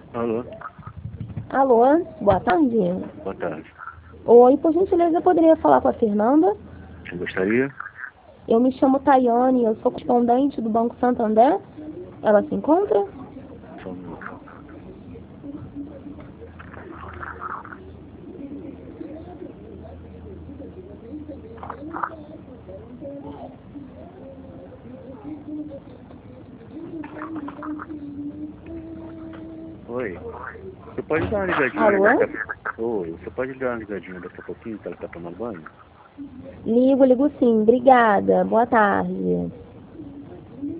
Alô? Alô, boa tarde. Boa tarde. Oi, por gentileza, eu poderia falar com a Fernanda? Você gostaria? Eu me chamo Tayane, eu sou correspondente do Banco Santander. Ela se encontra? Só um minuto. Oi. Você pode dar uma ligadinha Alô? Oi, você pode dar uma ligadinha daqui a pouquinho que ela tá tomando banho? Ligo sim. Obrigada. Boa tarde.